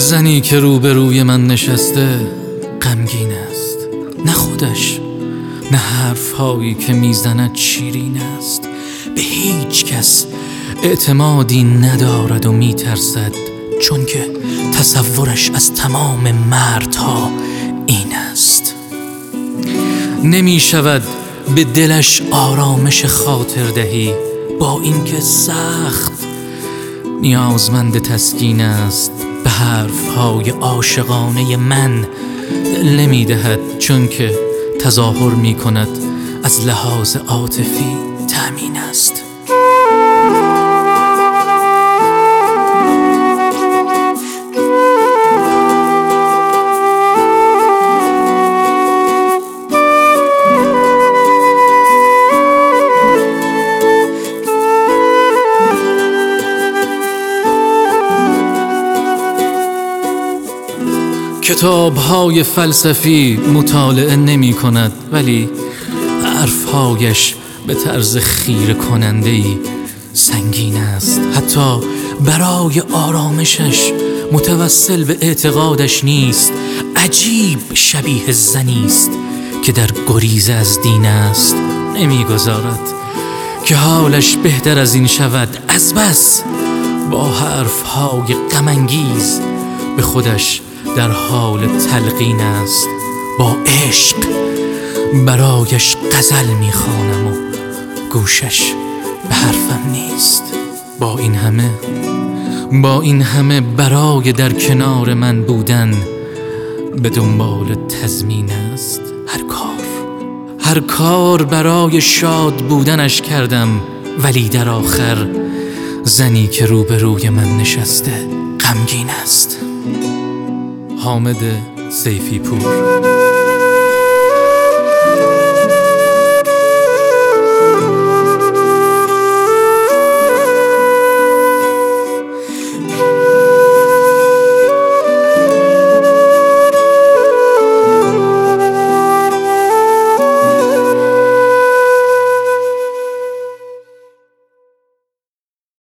زنی که روبروی من نشسته غمگین است، نه خودش نه حرفهایی که میزند شیرین است. به هیچ کس اعتمادی ندارد و میترسد، چون که تصورش از تمام مردها این است. نمی شود به دلش آرامش خاطر دهی، با اینکه سخت نیازمند تسکین است. به حرفهای عاشقانه من دل نمی دهد، چون که تظاهر می کند از لحاظ عاطفی تأمین است. کتاب‌های فلسفی مطالعه نمی کند، ولی حرف‌هایش به طرز خیره کننده‌ای سنگین است. حتی برای آرامشش متوسل به اعتقادش نیست. عجیب شبیه زنی است که در گریز از دین است. نمی‌گذارد که حالش بهتر از این شود. از بس با حرف‌های غم‌انگیز به خودش در حال تلقین است. با عشق برایش غزل میخوانم و گوشش به حرفم نیست. با این همه برای در کنار من بودن به دنبال تضمین است. هر کار برای شاد بودنش کردم، ولی در آخر زنی که روبروی من نشسته غمگین است. حامد سیفی پور.